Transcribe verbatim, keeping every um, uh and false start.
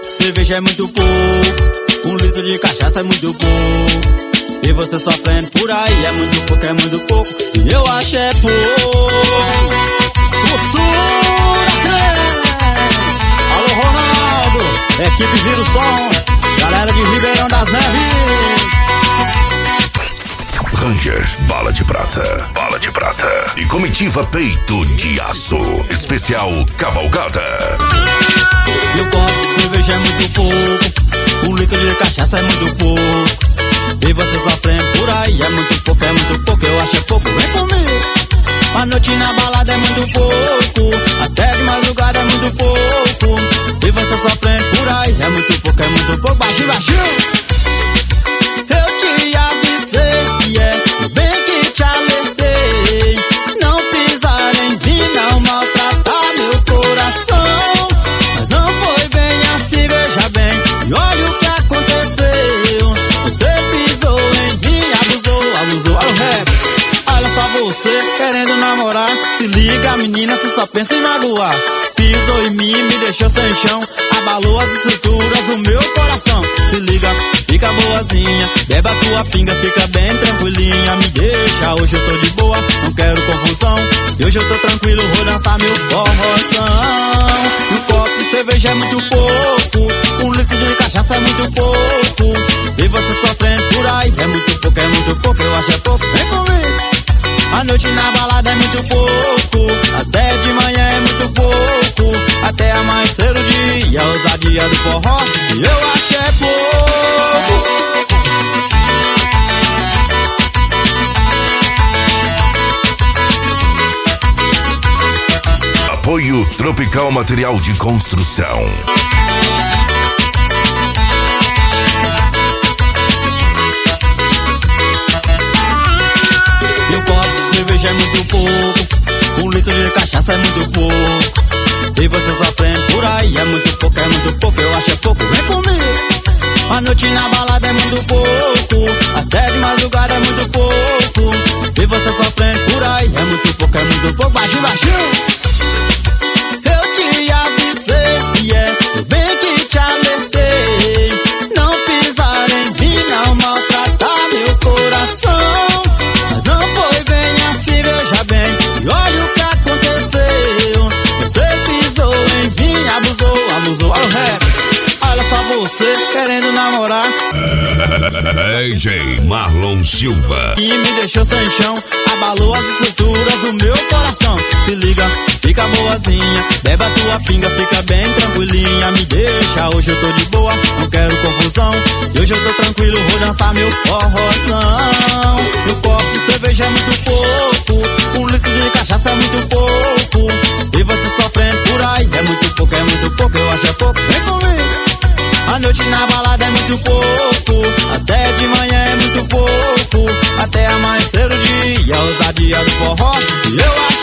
de cerveja é muito pouco, um litro de cachaça é muito pouco. E você sofrendo por aí é muito pouco, é muito pouco. E eu acho é pouco. Doçura três. Alô Ronaldo, equipe Vira o Som, galera de Ribeirão das Neves. Ranger, bala de prata, bala de prata. E comitiva Peito de Aço, especial Cavalgada. E o copo de cerveja é muito pouco, um litro de cachaça é muito pouco. E você sofrendo por aí é muito pouco, é muito pouco, eu acho é pouco, vem comigo. A noite na balada é muito pouco, até de madrugada é muito pouco. E você sofrendo por aí é muito pouco, é muito pouco, baixinho, baixinho. Eu te avisei, yeah, bem que te alertei. Não pisar em mim, não maltratar meu coração. Mas não foi bem assim, veja bem, e olha o que aconteceu. Você pisou em mim, abusou, abusou, olha o rap. Olha só você querendo namorar, se liga menina, você só pensa em magoar. Pisou em mim, me deixou sem chão, abalou as estruturas do meu coração. Se liga, fica boazinha, bebe a tua pinga, fica bem tranquilinha. Me deixa, hoje eu tô de boa, não quero confusão. E hoje eu tô tranquilo, vou dançar meu forroção. E um copo de cerveja é muito pouco, um litro de cachaça é muito pouco. E você sofrendo por aí é muito pouco, é muito pouco, eu acho é pouco, vem comigo. A noite na balada é muito pouco, até de manhã é muito pouco, até amanhecer o dia, a ousadia do forró, e eu acho é pouco. Apoio Tropical Material de Construção. Cerveja é muito pouco, um litro de cachaça é muito pouco. E você sofrendo por aí é muito pouco, é muito pouco, eu acho é pouco, vem comigo. A noite na balada é muito pouco, até de madrugada é muito pouco. E você sofrendo por aí é muito pouco, é muito pouco, baixinho, baixinho. Eu te avisei, yeah, eu bem que te alertei. Não pisar em mim, não maltratar meu coração. Mas não foi bem assim, veja bem, e olha o que aconteceu. Você pisou em mim, abusou, abusou, olha o rap. Olha só você querendo namorar, D J Marlon Silva, e me deixou sem chão, abalou as estruturas do meu coração. Se liga, fica boazinha, bebe a tua pinga, fica bem tranquilinha. Me deixa, hoje eu tô de boa, não quero confusão. E hoje eu tô tranquilo, vou dançar meu forrozão. E o copo de cerveja é muito pouco, um litro de cachaça é muito pouco. E você sofrendo por aí é muito pouco, é muito pouco, eu acho é pouco, vem comigo. A noite na balada é muito pouco, até de manhã é muito pouco, até amanhecer o dia, a ousadia do forró, e eu acho